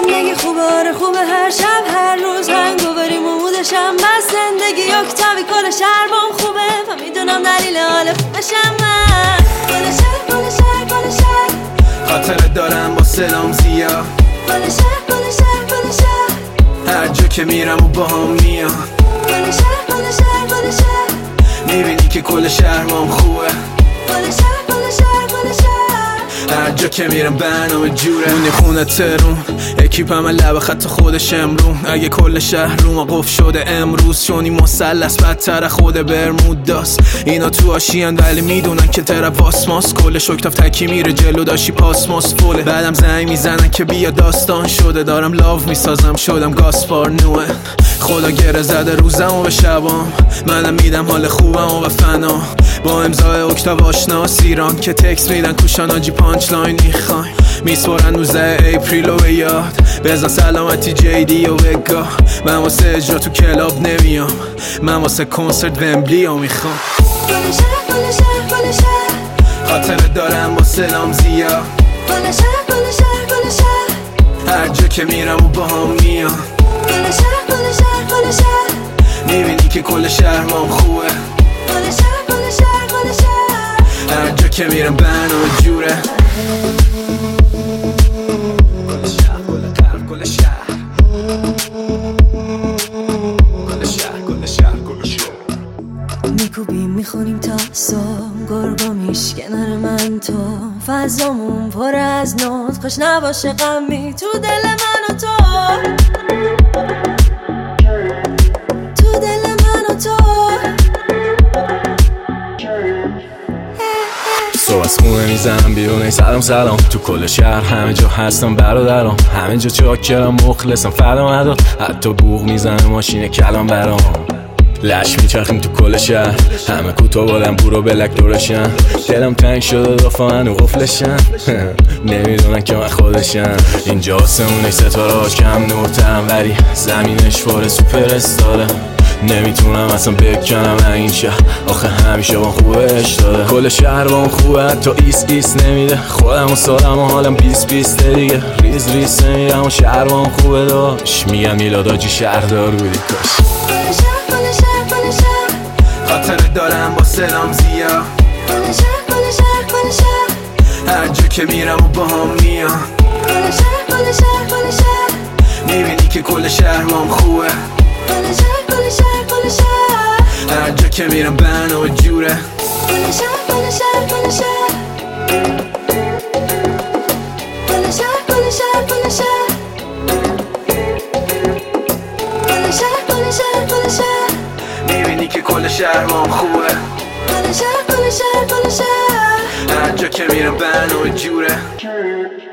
زندگی خوبه آره خوبه هر شب هر روز هنگووریم و مودشم بس زندگی اکتاوی کل شهربام خوبه و میدونم دلیل حال خوبشم من کل شهر کل شهر کل شهر خاطرت دارم با سلام زیاد کل شهر کل شهر کل شهر هر جا که میرم و با هم میام کل شهر کل شهر کل شهر میبینی که کل شهرم خوبه کل شهر کل شهر کل شهر هر جا که میرم برنامه جوره مونی خونه ترون اکیپم لب خط خودش امرون اگه کل شهر رو ما قفل شده امروز چونی مسلس بدتر خود برموداست اینا تو آشیان ولی میدونن که طرف آسماس کل شکتاف تکی میره جلو داشی پاسماس فوله بعدم زنگ میزنن که بیا داستان شده دارم لاو میسازم شدم گاسپار نوه خدا گره زده روزم و به شبام منم میدم حال خوبم و به فنا با امضای اکتاو آشناس ایران که تکس میدن کوشان آجی پانچ لاین میخوایم میسپارن 19 اپریل و به یاد بزن سلامتی جیدی و بگاه من واسه اجرا تو کلاب نمیام من واسه کنسرت ومبلی ها میخوام کل شهر کل شهر کل شهر خاطرت دارم با سلام زیاد کل شهر کل شهر کل شهر هر جا که میرم و با هم میام کل شهر کل شهر کل شهر میبینی که کل شهرم خوبه کل شهر کل شهر کل شهر هر جا که میرم برنامه جوره کل شهر کل قلب کل شهر کل شهر کل شهر کل شهر میکوبیم میخونیم تا صبح گرگو میشکنن من تو فضامون پر از نوت خوش نباشه غمی تو دل من و تو تو دل من و تو صبح از خونه میزنم بیرون ای سلام سلام تو کل شهر همه جا هستم برادرام همه جا چاکرم مخلصم فردا ندار حتی بوق میزنه ماشین کلام برام لش میچرخیم تو کل شهر همه کوتاه بادم برو بلک دورشن دلم تنگ شده دافا هنو قفلشن نمیدونن که من خودشن اینجا آسمونش ستارهاش کم نورترم ولی زمینش پر سوپر استاره نمیتونم اصلا بکنم این شهر آخه همیشه با خوبش داده کل شهر با اون خوبه حتی ایس نمیده خودم و سالم و حالم 20 دیگه ریز نمیدم و شهر با اون خوبه داشت میگن میلاد آجی شهردار بودی کاش کل شهر کل شهر کل شهر خاطرت دارم با سلام زیاد کل شهر کل شهر کل شهر هر جا که میرم و با هم میام کل شهر کل شهر کل شهر میبینی که کل شهرم خوبه کل شهر کل شهر کل شهر هر جا که میرم برنامه جوره کل شهر کل شهر کل شهر کل شهر کل شهر کل شهر کل شهر کل شهر کل شهر میبینی که کل شهرم خوبه کل شهر کل شهر کل شهر هر جا که میرم برنامه جوره